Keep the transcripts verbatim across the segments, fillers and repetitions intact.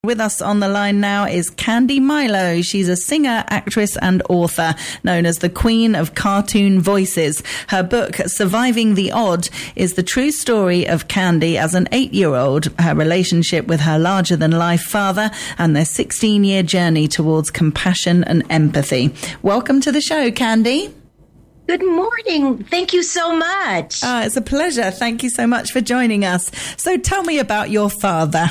With us on the line now is Candy Milo. She's a singer, actress and author known as the Queen of Cartoon Voices. Her book, Surviving the Odd, is the true story of Candy as an eight-year-old, her relationship with her larger-than-life father, and their sixteen-year journey towards compassion and empathy. Welcome to the show, Candy. Good morning. Thank you so much. Uh, it's a pleasure. Thank you so much for joining us. So tell me about your father.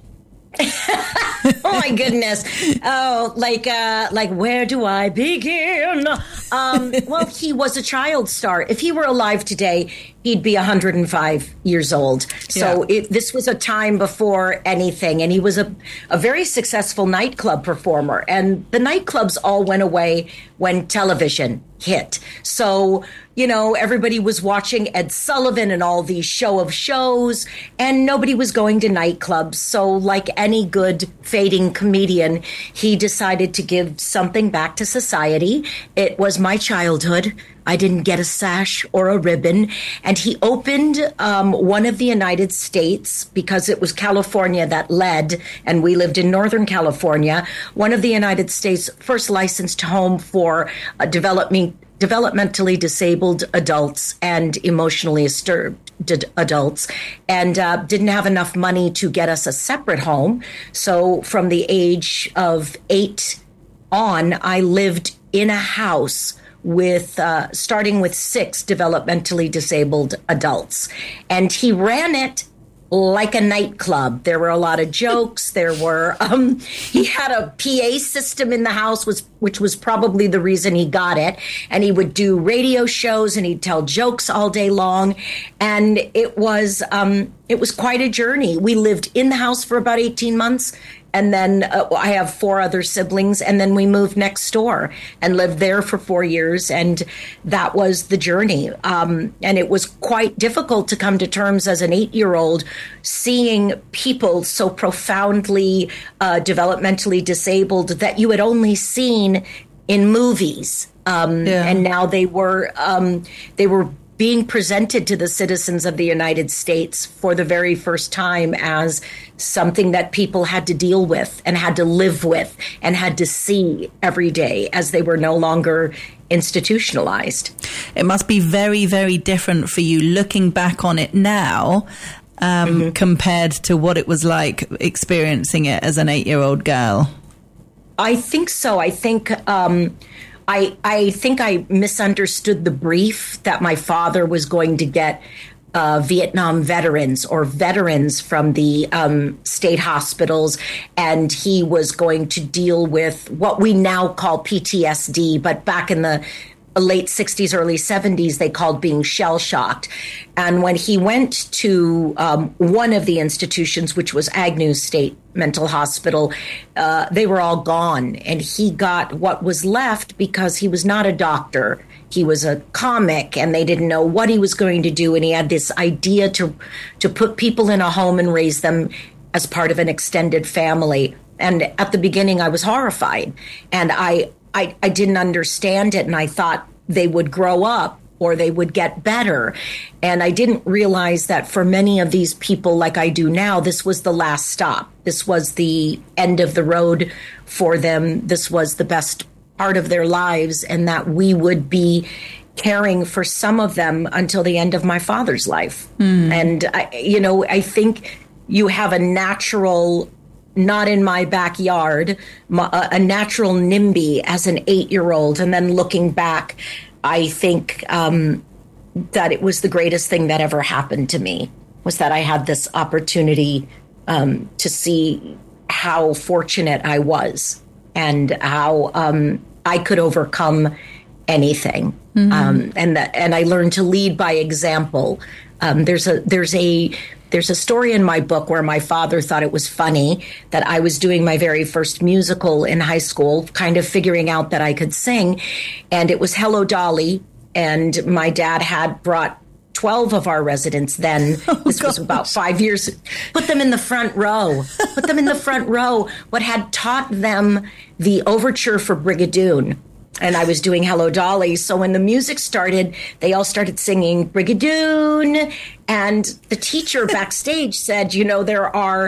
Oh my goodness. Oh, like, uh, like, where do I begin? Um, well, he was a child star. If he were alive today, he'd be one hundred five years old. So yeah. it, this was a time before anything. And he was a, a very successful nightclub performer. And the nightclubs all went away when television hit. So, you know, everybody was watching Ed Sullivan and all these show of shows, and nobody was going to nightclubs. So like any good fading comedian, he decided to give something back to society. It was my childhood. I didn't get a sash or a ribbon. And he opened um, one of the United States, because it was California that led, and we lived in Northern California, one of the United States' first licensed home for uh, development developmentally disabled adults and emotionally disturbed adults, and uh, didn't have enough money to get us a separate home. So from the age of eight on, I lived in a house with uh, starting with six developmentally disabled adults. And he ran it like a nightclub. There were a lot of jokes. There were, um, he had a P A system in the house, was, which was probably the reason he got it. And he would do radio shows and he'd tell jokes all day long. And it was, um, it was quite a journey. We lived in the house for about eighteen months. And then uh, I have four other siblings, and then we moved next door and lived there for four years. And that was the journey. Um, and it was quite difficult to come to terms as an eight-year-old, seeing people so profoundly uh, developmentally disabled that you had only seen in movies. Um, yeah. And now they were um, they were being presented to the citizens of the United States for the very first time as something that people had to deal with and had to live with and had to see every day, as they were no longer institutionalized. It must be very, very different for you looking back on it now um, mm-hmm. compared to what it was like experiencing it as an eight-year-old girl. I think so. I think... Um, I, I think I misunderstood the brief that my father was going to get uh, Vietnam veterans or veterans from the um, state hospitals, and he was going to deal with what we now call P T S D, but back in the late sixties, early seventies, they called being shell-shocked. And when he went to um, one of the institutions, which was Agnew State Mental Hospital, uh, they were all gone. And he got what was left because he was not a doctor. He was a comic, and they didn't know what he was going to do. And he had this idea to, to put people in a home and raise them as part of an extended family. And at the beginning, I was horrified. And I I, I didn't understand it, and I thought they would grow up or they would get better. And I didn't realize that for many of these people, like I do now, this was the last stop. This was the end of the road for them. This was the best part of their lives, and that we would be caring for some of them until the end of my father's life. Mm. And, I, you know, I think you have a natural... not in my backyard, a natural NIMBY as an eight-year-old. And then looking back, I think um, that it was the greatest thing that ever happened to me, was that I had this opportunity um, to see how fortunate I was and how um, I could overcome anything. Mm-hmm. Um, and that, and I learned to lead by example. Um, there's a there's a There's a story in my book where my father thought it was funny that I was doing my very first musical in high school, kind of figuring out that I could sing. And it was Hello, Dolly. And my dad had brought twelve of our residents then. Oh, this gosh. was about five years. Put them in the front row. Put them in the front row. What had taught them the overture for Brigadoon. And I was doing Hello, Dolly. So when the music started, they all started singing Brigadoon. And the teacher backstage said, you know, there are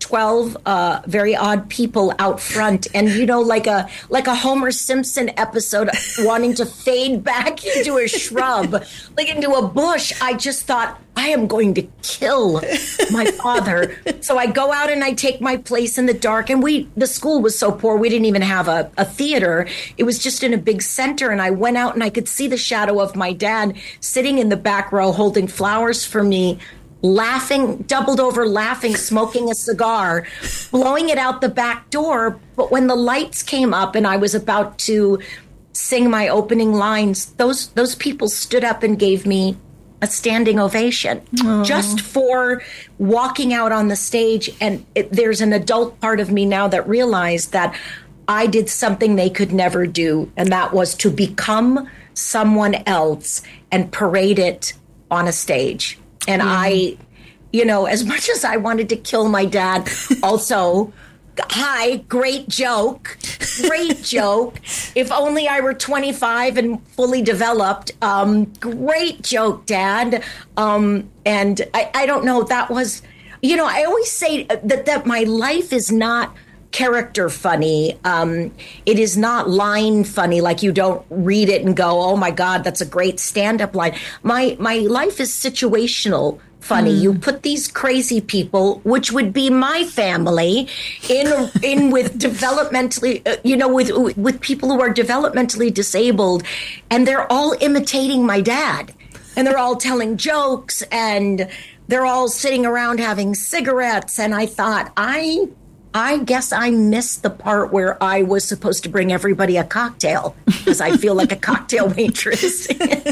twelve uh, very odd people out front, and you know, like a like a Homer Simpson episode, wanting to fade back into a shrub, like into a bush. I just thought, I am going to kill my father. So I go out and I take my place in the dark. And we, the school was so poor, we didn't even have a, a theater. It was just in a big center. And I went out and I could see the shadow of my dad sitting in the back row, holding flowers for me, laughing, doubled over laughing, smoking a cigar, blowing it out the back door. But when the lights came up and I was about to sing my opening lines, those, those people stood up and gave me a standing ovation. Aww. Just for walking out on the stage. And it, there's an adult part of me now that realized that I did something they could never do. And that was to become someone else and parade it on a stage. And mm. I, you know, as much as I wanted to kill my dad, also, hi, great joke, great joke. If only I were twenty-five and fully developed. Um, great joke, Dad. Um, and I, I don't know, that was, you know, I always say that, that my life is not character funny. Um, it is not line funny, like you don't read it and go, oh my God, that's a great stand-up line. My, my life is situational funny. Mm. You put these crazy people, which would be my family, in in with developmentally, uh, you know, with with people who are developmentally disabled, and they're all imitating my dad, and they're all telling jokes, and they're all sitting around having cigarettes. And I thought, I. I guess I missed the part where I was supposed to bring everybody a cocktail, because I feel like a cocktail waitress.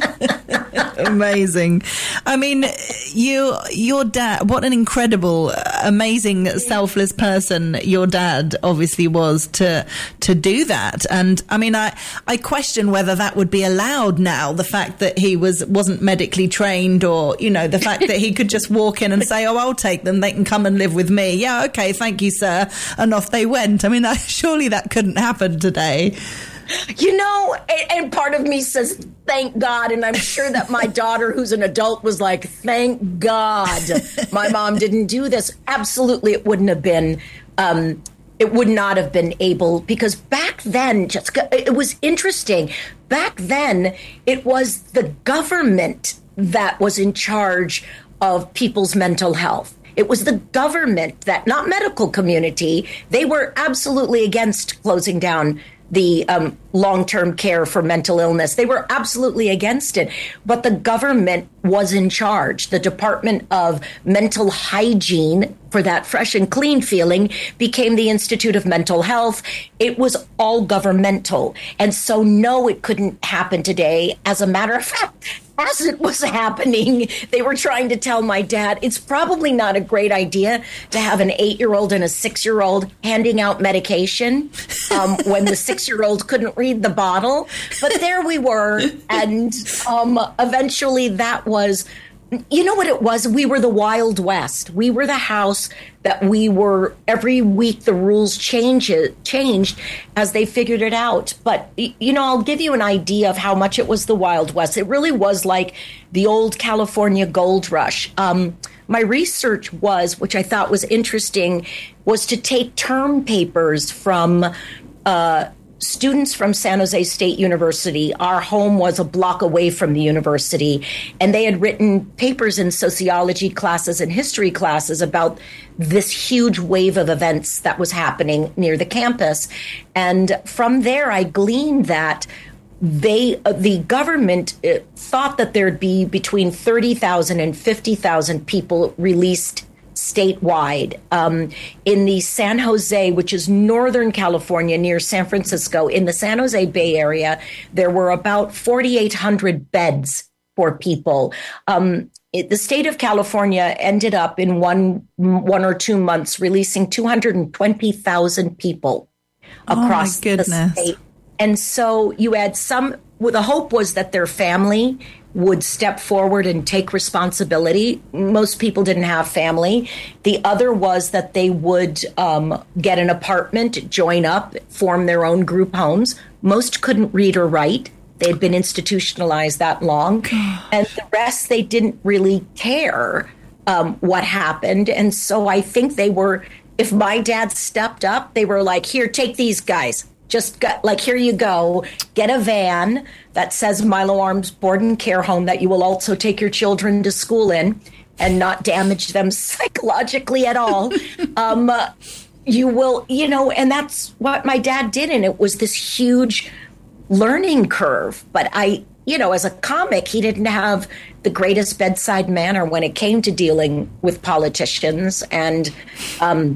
Amazing. I mean, you, your dad, what an incredible, amazing, selfless person your dad obviously was to, to do that. And I mean, I, I question whether that would be allowed now, the fact that he was, wasn't medically trained, or, you know, the fact that he could just walk in and say, oh, I'll take them. They can come and live with me. Yeah. Okay. Thank you, sir. And off they went. I mean, surely that couldn't happen today. You know, and part of me says, thank God. And I'm sure that my daughter, who's an adult, was like, thank God my mom didn't do this. Absolutely, it wouldn't have been, um, it would not have been able, because back then, Jessica, it was interesting. Back then, it was the government that was in charge of people's mental health. It was the government that, not medical community, they were absolutely against closing down the um, long-term care for mental illness. They were absolutely against it. But the government was in charge. The Department of Mental Hygiene, for that fresh and clean feeling, became the Institute of Mental Health. It was all governmental. And so, no, it couldn't happen today. As a matter of fact, as it was happening, they were trying to tell my dad, it's probably not a great idea to have an eight-year-old and a six-year-old handing out medication um, when the six-year-old couldn't read the bottle. But there we were. And um, eventually that was, you know what it was? We were the Wild West. We were the house that we were, every week the rules change, changed as they figured it out. But, you know, I'll give you an idea of how much it was the Wild West. It really was like the old California gold rush. Um, my research was, which I thought was interesting, was to take term papers from uh students from San Jose State University. Our home was a block away from the university, and they had written papers in sociology classes and history classes about this huge wave of events that was happening near the campus. And from there, I gleaned that they, uh, the government uh, thought that there'd be between thirty thousand and fifty thousand people released statewide. Um, in the San Jose, which is Northern California near San Francisco, in the San Jose Bay Area, there were about forty-eight hundred beds for people. Um, it, the state of California ended up in one, one or two months releasing two hundred twenty thousand people across oh my goodness. the state. And so you had some, well, the hope was that their family would step forward and take responsibility. Most people didn't have family. The other was that they would um, get an apartment, join up, form their own group homes. Most couldn't read or write. They had been institutionalized that long. God. And the rest, they didn't really care um, what happened. And so I think they were if my dad stepped up, they were like, here, take these guys. Just got, like, here you go. Get a van that says Milo Arms Board and Care Home that you will also take your children to school in and not damage them psychologically at all. um, uh, you will, you know, and that's what my dad did. And it was this huge learning curve. But I, you know, as a comic, he didn't have the greatest bedside manner when it came to dealing with politicians and um,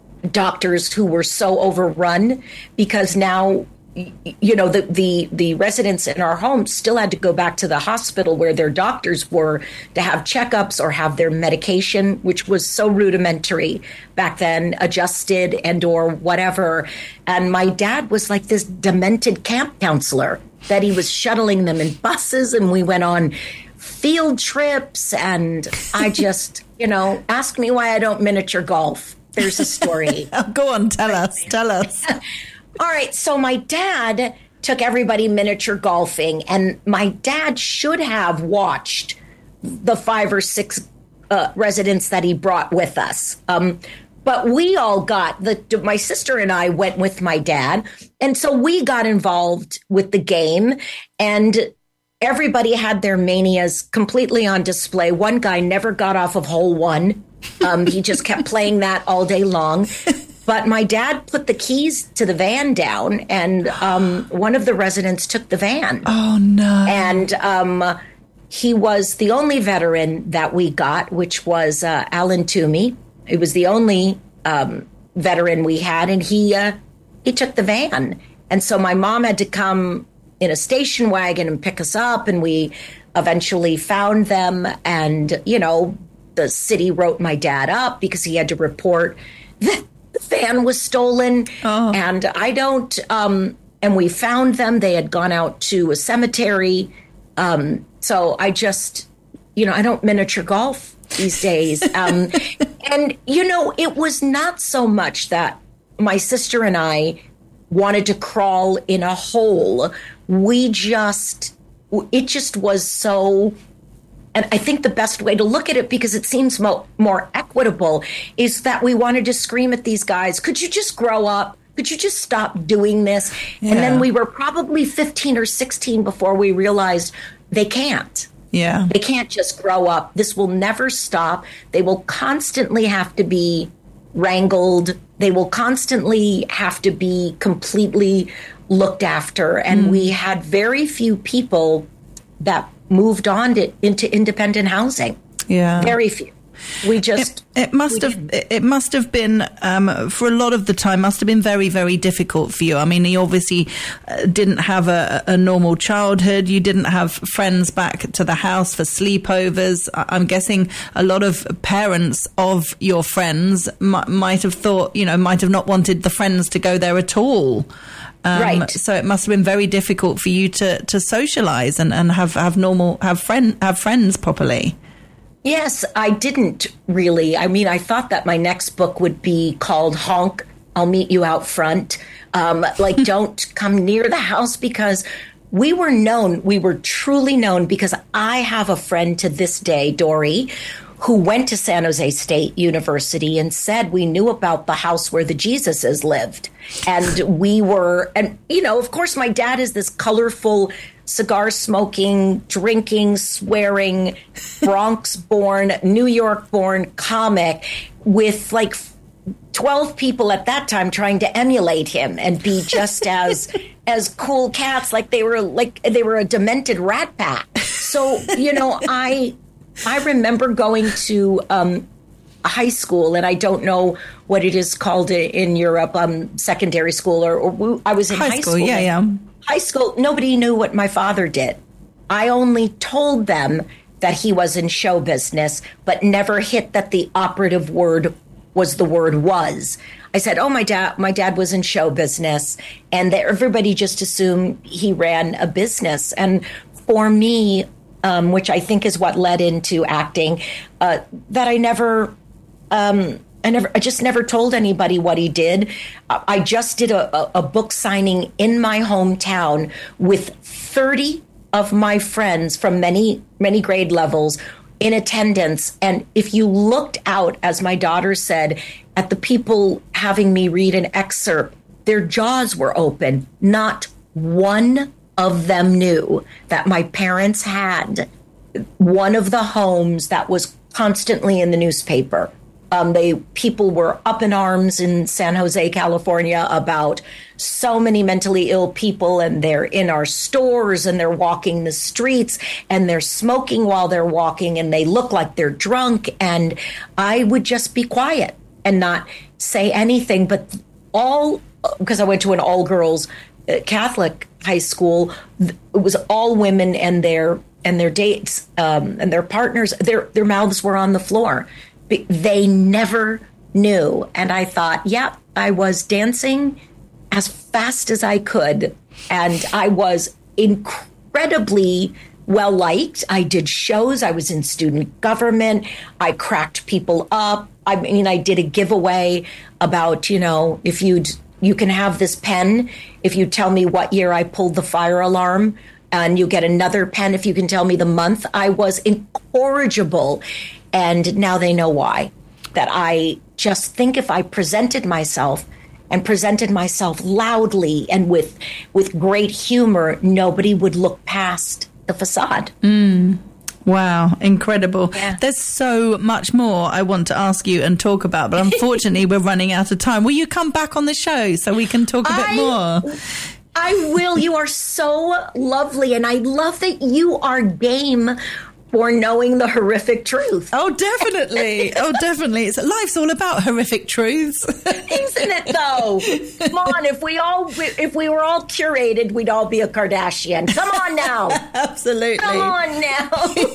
doctors who were so overrun, because now, you know, the, the, the residents in our home still had to go back to the hospital where their doctors were to have checkups or have their medication, which was so rudimentary back then, adjusted and or whatever. And my dad was like this demented camp counselor that he was shuttling them in buses, and we went on field trips. And I just, you know, ask me why I don't miniature golf. There's a story. Go on, tell us, tell us. All right, so my dad took everybody miniature golfing, and my dad should have watched the five or six uh, residents that he brought with us. Um, but we all got, the my sister and I went with my dad, and so we got involved with the game, and everybody had their manias completely on display. One guy never got off of hole one. Um, he just kept playing that all day long. But my dad put the keys to the van down, and um, one of the residents took the van. Oh, no. And um, he was the only veteran that we got, which was uh, Alan Toomey. He was the only um, veteran we had, and he uh, he took the van. And so my mom had to come in a station wagon and pick us up, and we eventually found them. And, you know, the city wrote my dad up because he had to report that the van was stolen. Oh. And I don't, um, and we found them. They had gone out to a cemetery. Um, so I just, you know, I don't miniature golf these days. Um, and, you know, it was not so much that my sister and I wanted to crawl in a hole. We just, it just was so. And I think the best way to look at it, because it seems mo- more equitable, is that we wanted to scream at these guys, could you just grow up? Could you just stop doing this? Yeah. And then we were probably fifteen or sixteen before we realized they can't. Yeah. They can't just grow up. This will never stop. They will constantly have to be wrangled. They will constantly have to be completely looked after. And mm. we had very few people that moved on to, into independent housing. Yeah. Very few. We just... It, it must have didn't. It must have been, um, for a lot of the time, must have been very, very difficult for you. I mean, you obviously uh, didn't have a, a normal childhood. You didn't have friends back to the house for sleepovers. I'm guessing a lot of parents of your friends m- might have thought, you know, might have not wanted the friends to go there at all. Um, right. So it must have been very difficult for you to, to socialize and, and have, have normal, have friend, have friends properly. Yes, I didn't really. I mean, I thought that my next book would be called Honk, I'll Meet You Out Front. Um, like, don't come near the house, because we were known, we were truly known, because I have a friend to this day, Dory, who went to San Jose State University and said we knew about the house where the Jesuses lived. And we were, and, you know, of course, my dad is this colorful, cigar smoking, drinking, swearing, Bronx born, New York born comic with like twelve people at that time trying to emulate him and be just as as cool cats, like they were like they were a demented rat pack. So, you know, I I remember going to um, a high school, and I don't know what it is called in Europe, um, secondary school, or, or I was in high, high school. school. Yeah, yeah. High school, nobody knew what my father did. I only told them that he was in show business, but never hit that the operative word was the word was. I said, oh, my dad, my dad was in show business, and that everybody just assumed he ran a business. And for me, um, which I think is what led into acting, uh, that I never, um, I never, I just never told anybody what he did. I just did a, a, a book signing in my hometown with thirty of my friends from many, many grade levels in attendance. And if you looked out, as my daughter said, at the people having me read an excerpt, their jaws were open. Not one of them knew that my parents had one of the homes that was constantly in the newspaper. Um, they people were up in arms in San Jose, California, about so many mentally ill people, and they're in our stores and they're walking the streets and they're smoking while they're walking and they look like they're drunk. And I would just be quiet and not say anything. But all, because I went to an all girls Catholic high school, it was all women and their and their dates um, and their partners. Their their mouths were on the floor. They never knew. And I thought, yeah, I was dancing as fast as I could. And I was incredibly well liked. I did shows. I was in student government. I cracked people up. I mean, I did a giveaway about, you know, if you'd, you can have this pen if you tell me what year I pulled the fire alarm, and you get another pen if you can tell me the month. I was incorrigible. And now they know why. That I just think if I presented myself and presented myself loudly and with with great humor, nobody would look past the facade. Mm. Wow, incredible. Yeah. There's so much more I want to ask you and talk about, but unfortunately we're running out of time. Will you come back on the show so we can talk a bit I- more? I will. You are so lovely. And I love that you are game for knowing the horrific truth. Oh, definitely. Oh, definitely. It's, life's all about horrific truths. Isn't it, though? Come on. If we all, if we were all curated, we'd all be a Kardashian. Come on now. Absolutely. Come on now.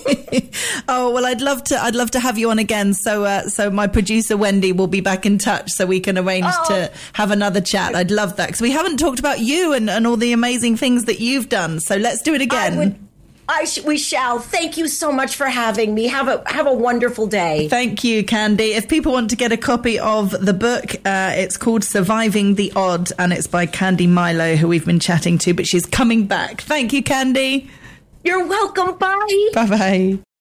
Oh, well, I'd love to, I'd love to have you on again. So, uh, so my producer, Wendy, will be back in touch so we can arrange Oh. to have another chat. I'd love that because we haven't talked about you and, and all the amazing things that you've done. So let's do it again. I would, I sh- we shall. Thank you so much for having me. Have a have a wonderful day. Thank you, Candy. If people want to get a copy of the book, uh, it's called Surviving the Odd, and it's by Candy Milo, who we've been chatting to, but she's coming back. Thank you, Candy. You're welcome. Bye. Bye-bye.